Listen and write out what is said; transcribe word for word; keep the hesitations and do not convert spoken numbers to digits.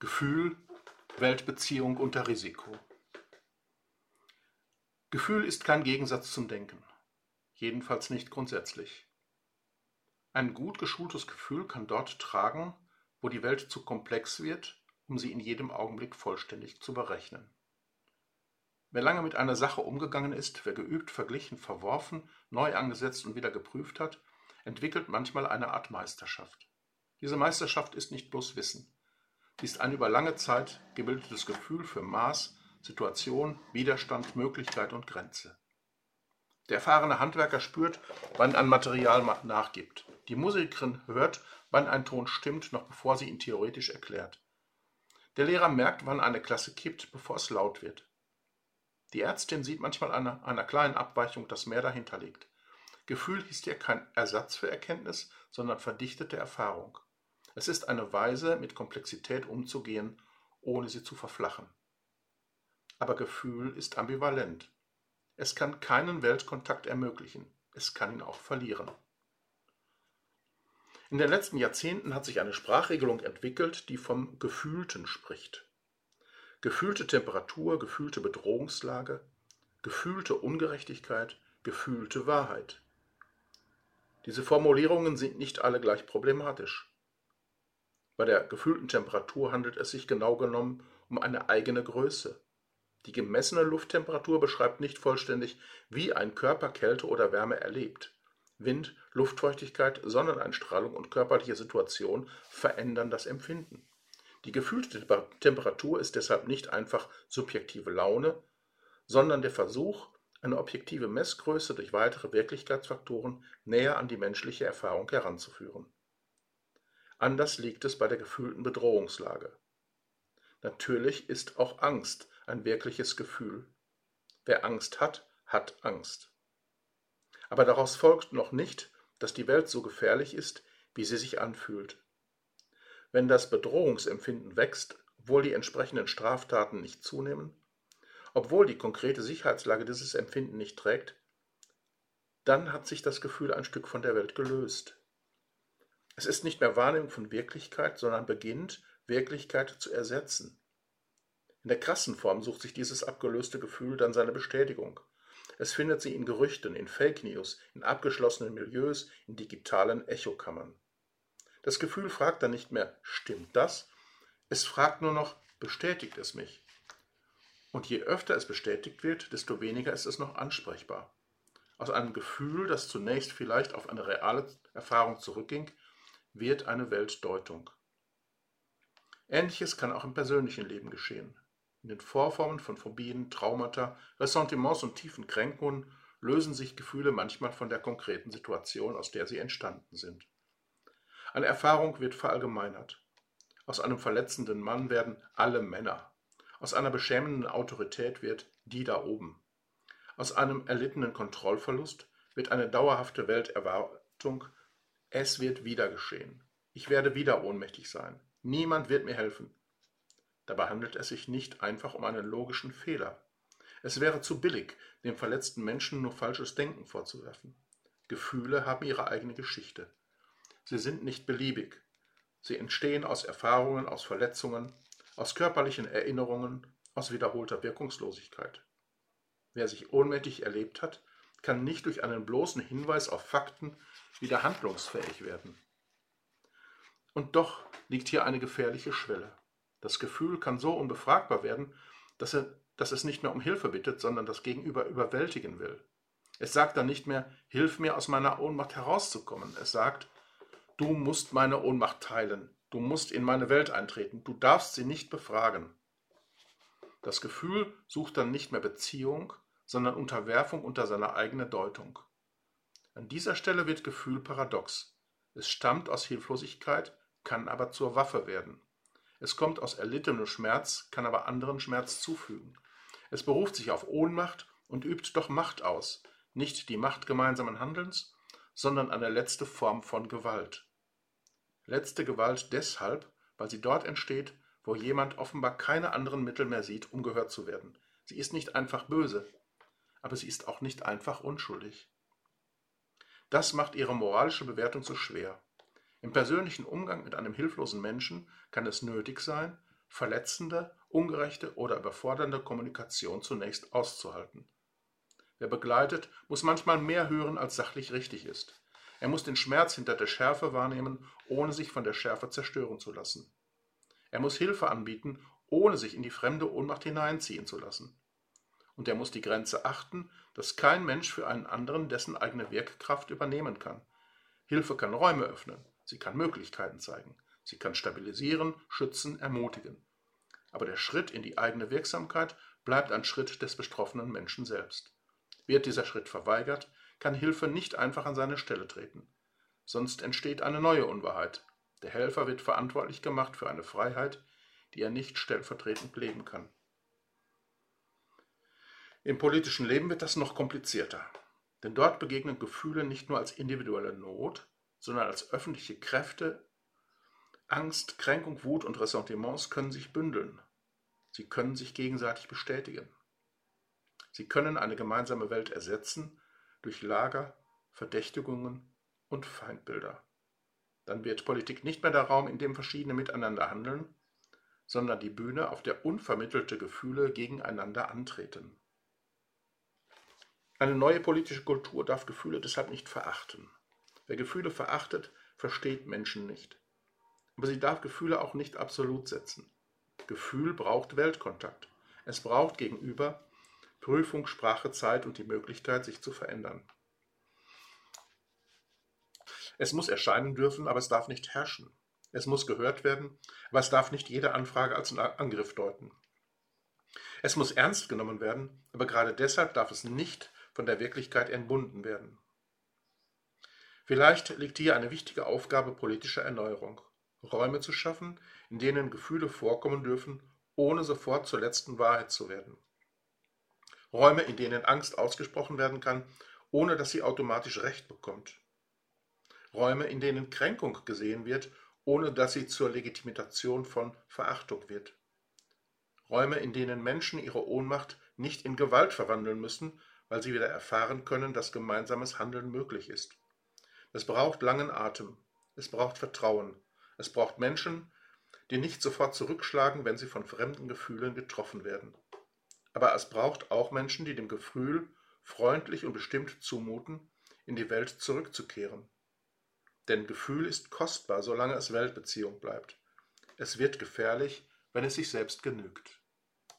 Gefühl, Weltbeziehung unter Risiko. Gefühl ist kein Gegensatz zum Denken, jedenfalls nicht grundsätzlich. Ein gut geschultes Gefühl kann dort tragen, wo die Welt zu komplex wird, um sie in jedem Augenblick vollständig zu berechnen. Wer lange mit einer Sache umgegangen ist, wer geübt, verglichen, verworfen, neu angesetzt und wieder geprüft hat, entwickelt manchmal eine Art Meisterschaft. Diese Meisterschaft ist nicht bloß Wissen. Sie ist ein über lange Zeit gebildetes Gefühl für Maß, Situation, Widerstand, Möglichkeit und Grenze. Der erfahrene Handwerker spürt, wann ein Material nachgibt. Die Musikerin hört, wann ein Ton stimmt, noch bevor sie ihn theoretisch erklärt. Der Lehrer merkt, wann eine Klasse kippt, bevor es laut wird. Die Ärztin sieht manchmal an einer, einer kleinen Abweichung, das mehr dahinter liegt. Gefühl ist hier kein Ersatz für Erkenntnis, sondern verdichtete Erfahrung. Es ist eine Weise, mit Komplexität umzugehen, ohne sie zu verflachen. Aber Gefühl ist ambivalent. Es kann keinen Weltkontakt ermöglichen. Es kann ihn auch verlieren. In den letzten Jahrzehnten hat sich eine Sprachregelung entwickelt, die vom Gefühlten spricht. Gefühlte Temperatur, gefühlte Bedrohungslage, gefühlte Ungerechtigkeit, gefühlte Wahrheit. Diese Formulierungen sind nicht alle gleich problematisch. Bei der gefühlten Temperatur handelt es sich genau genommen um eine eigene Größe. Die gemessene Lufttemperatur beschreibt nicht vollständig, wie ein Körper Kälte oder Wärme erlebt. Wind, Luftfeuchtigkeit, Sonneneinstrahlung und körperliche Situation verändern das Empfinden. Die gefühlte Temperatur ist deshalb nicht einfach subjektive Laune, sondern der Versuch, eine objektive Messgröße durch weitere Wirklichkeitsfaktoren näher an die menschliche Erfahrung heranzuführen. Anders liegt es bei der gefühlten Bedrohungslage. Natürlich ist auch Angst ein wirkliches Gefühl. Wer Angst hat, hat Angst. Aber daraus folgt noch nicht, dass die Welt so gefährlich ist, wie sie sich anfühlt. Wenn das Bedrohungsempfinden wächst, obwohl die entsprechenden Straftaten nicht zunehmen, obwohl die konkrete Sicherheitslage dieses Empfinden nicht trägt, dann hat sich das Gefühl ein Stück von der Welt gelöst. Es ist nicht mehr Wahrnehmung von Wirklichkeit, sondern beginnt, Wirklichkeit zu ersetzen. In der krassen Form sucht sich dieses abgelöste Gefühl dann seine Bestätigung. Es findet sie in Gerüchten, in Fake News, in abgeschlossenen Milieus, in digitalen Echokammern. Das Gefühl fragt dann nicht mehr, stimmt das? Es fragt nur noch, bestätigt es mich? Und je öfter es bestätigt wird, desto weniger ist es noch ansprechbar. Aus einem Gefühl, das zunächst vielleicht auf eine reale Erfahrung zurückging, wird eine Weltdeutung. Ähnliches kann auch im persönlichen Leben geschehen. In den Vorformen von Phobien, Traumata, Ressentiments und tiefen Kränkungen lösen sich Gefühle manchmal von der konkreten Situation, aus der sie entstanden sind. Eine Erfahrung wird verallgemeinert. Aus einem verletzenden Mann werden alle Männer. Aus einer beschämenden Autorität wird die da oben. Aus einem erlittenen Kontrollverlust wird eine dauerhafte Welterwartung. Es wird wieder geschehen. Ich werde wieder ohnmächtig sein. Niemand wird mir helfen. Dabei handelt es sich nicht einfach um einen logischen Fehler. Es wäre zu billig, dem verletzten Menschen nur falsches Denken vorzuwerfen. Gefühle haben ihre eigene Geschichte. Sie sind nicht beliebig. Sie entstehen aus Erfahrungen, aus Verletzungen, aus körperlichen Erinnerungen, aus wiederholter Wirkungslosigkeit. Wer sich ohnmächtig erlebt hat, kann nicht durch einen bloßen Hinweis auf Fakten wieder handlungsfähig werden. Und doch liegt hier eine gefährliche Schwelle. Das Gefühl kann so unbefragbar werden, dass, er, dass es nicht mehr um Hilfe bittet, sondern das Gegenüber überwältigen will. Es sagt dann nicht mehr, hilf mir aus meiner Ohnmacht herauszukommen. Es sagt, du musst meine Ohnmacht teilen, du musst in meine Welt eintreten, du darfst sie nicht befragen. Das Gefühl sucht dann nicht mehr Beziehung, sondern Unterwerfung unter seiner eigenen Deutung. An dieser Stelle wird Gefühl paradox. Es stammt aus Hilflosigkeit, kann aber zur Waffe werden. Es kommt aus erlittenem Schmerz, kann aber anderen Schmerz zufügen. Es beruft sich auf Ohnmacht und übt doch Macht aus, nicht die Macht gemeinsamen Handelns, sondern eine letzte Form von Gewalt. Letzte Gewalt deshalb, weil sie dort entsteht, wo jemand offenbar keine anderen Mittel mehr sieht, um gehört zu werden. Sie ist nicht einfach böse, aber sie ist auch nicht einfach unschuldig. Das macht ihre moralische Bewertung so schwer. Im persönlichen Umgang mit einem hilflosen Menschen kann es nötig sein, verletzende, ungerechte oder überfordernde Kommunikation zunächst auszuhalten. Wer begleitet, muss manchmal mehr hören, als sachlich richtig ist. Er muss den Schmerz hinter der Schärfe wahrnehmen, ohne sich von der Schärfe zerstören zu lassen. Er muss Hilfe anbieten, ohne sich in die fremde Ohnmacht hineinziehen zu lassen. Und er muss die Grenze achten, dass kein Mensch für einen anderen dessen eigene Wirkkraft übernehmen kann. Hilfe kann Räume öffnen, sie kann Möglichkeiten zeigen, sie kann stabilisieren, schützen, ermutigen. Aber der Schritt in die eigene Wirksamkeit bleibt ein Schritt des betroffenen Menschen selbst. Wird dieser Schritt verweigert, kann Hilfe nicht einfach an seine Stelle treten. Sonst entsteht eine neue Unwahrheit. Der Helfer wird verantwortlich gemacht für eine Freiheit, die er nicht stellvertretend leben kann. Im politischen Leben wird das noch komplizierter. Denn dort begegnen Gefühle nicht nur als individuelle Not, sondern als öffentliche Kräfte. Angst, Kränkung, Wut und Ressentiments können sich bündeln. Sie können sich gegenseitig bestätigen. Sie können eine gemeinsame Welt ersetzen durch Lager, Verdächtigungen und Feindbilder. Dann wird Politik nicht mehr der Raum, in dem verschiedene miteinander handeln, sondern die Bühne, auf der unvermittelte Gefühle gegeneinander antreten. Eine neue politische Kultur darf Gefühle deshalb nicht verachten. Wer Gefühle verachtet, versteht Menschen nicht. Aber sie darf Gefühle auch nicht absolut setzen. Gefühl braucht Weltkontakt. Es braucht Gegenüber, Prüfung, Sprache, Zeit und die Möglichkeit, sich zu verändern. Es muss erscheinen dürfen, aber es darf nicht herrschen. Es muss gehört werden, aber es darf nicht jede Anfrage als Angriff deuten. Es muss ernst genommen werden, aber gerade deshalb darf es nicht von der Wirklichkeit entbunden werden. Vielleicht liegt hier eine wichtige Aufgabe politischer Erneuerung, Räume zu schaffen, in denen Gefühle vorkommen dürfen, ohne sofort zur letzten Wahrheit zu werden. Räume, in denen Angst ausgesprochen werden kann, ohne dass sie automatisch Recht bekommt. Räume, in denen Kränkung gesehen wird, ohne dass sie zur Legitimation von Verachtung wird. Räume, in denen Menschen ihre Ohnmacht nicht in Gewalt verwandeln müssen, weil sie wieder erfahren können, dass gemeinsames Handeln möglich ist. Es braucht langen Atem, es braucht Vertrauen, es braucht Menschen, die nicht sofort zurückschlagen, wenn sie von fremden Gefühlen getroffen werden. Aber es braucht auch Menschen, die dem Gefühl freundlich und bestimmt zumuten, in die Welt zurückzukehren. Denn Gefühl ist kostbar, solange es Weltbeziehung bleibt. Es wird gefährlich, wenn es sich selbst genügt.